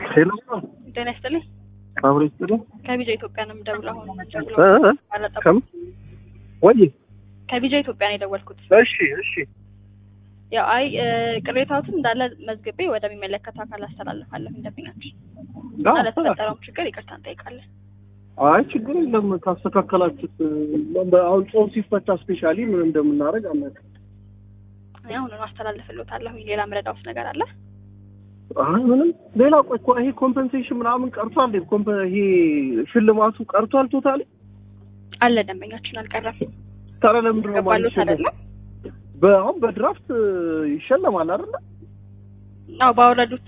ሄሎ ጤና ይስጥልኝ። አብሮ ይስጥልኝ። ከቢጃ ኢትዮጵያ ነው የምደውለው። አሁን ወይ ከቢጃ ኢትዮጵያ ነው የደወልኩት። እሺ ያው ቅሬታዎትን እንዳለ መዝግቤ ወደሚመለከተው አካል አስተላልፋለሁ። እንደምኛችሁ ለተፈጠረው ችግር ይቅርታ እንጠይቃለን። አይ ችግር የለም ካስተካከላችሁት። አሁን ጾም ሲፈታ ስፔሻሊ ምን እንደምናደርግ አናውቅም። አሁን አስተላልፍልዎታለሁ። ሌላ ምረዳውስ ነገር አለ? ምንም ሌላ ይሄ ኮምፐንሴሽን ምናምን ቀርቷል። ይሄ ሽልማቱ ቀርቷል ቶታሊ አለ። ደንበኛችን አልቀረም። ታዲያ ለምንድን ነው ማለት ነው? አሁን በድራፍት ይሸለማል አይደል? አዎ ባወረዱት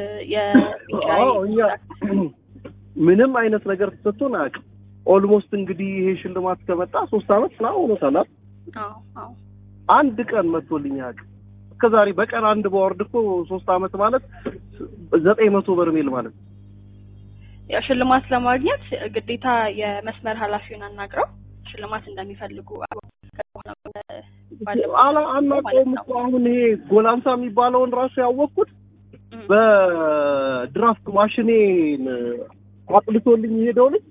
ምንም አይነት ነገር ተሰጥቶን አያውቅም። ኦልሞስት እንግዲህ ይሄ ሽልማት ከመጣ 3 አመት ነው ሆኖታል። አዎ አንድ ቀን መጥቶልኝ አያውቅም። ከዛሬ በቀን አንድ ባወርድ እኮ 3 አመት ማለት 900 በርሜል ማለት ነው። ያ ሽልማት ለማግኘት ግዴታ የመስመር ኃላፊውን አናግረው ሽልማት እንደሚፈልጉ አናውቀውም እኮ። አሁን ይሄ ጎላንሳ የሚባለውን ራሱ ያወቅኩት በድራፍት ማሽኔን አጥልቶልኝ ሄደው ልጅ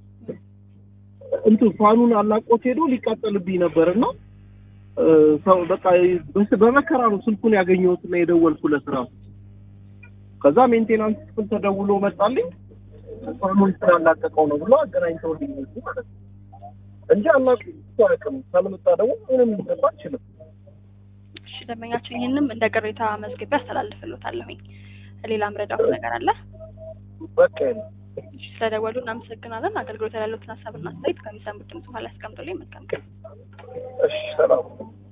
ፋኑን አላቆት ሄዶ ሊቃጠልብኝ ነበርና ሰው በቃ በመከራ ነው ስልኩን ያገኘሁትና የደወልኩለት ራሱ። ከዛ ሜንቴናንስ ክፍል ተደውሎ መጣልኝ። ፋኑን ስላላቀቀው ነው ብሎ አገናኝተውልኝ ማለት ነው እንጂ አላውቅም። ካልመጣ ደግሞ ምንም ሊሰራ አይችልም። እሺ ደንበኛችን ይሄንም እንደ ቅሬታ መዝግቤ አስተላልፍልዎታለሁኝ። ሌላ ምረዳው ነገር አለ? በቃ ስለደወሉ እናመሰግናለን። አገልግሎት ያለዎትን ሀሳብና አስተያየት ከሚሰሙት ድምጽ በኋላ አስቀምጡልኝ። መልካም ቀን። እሺ ሰላም።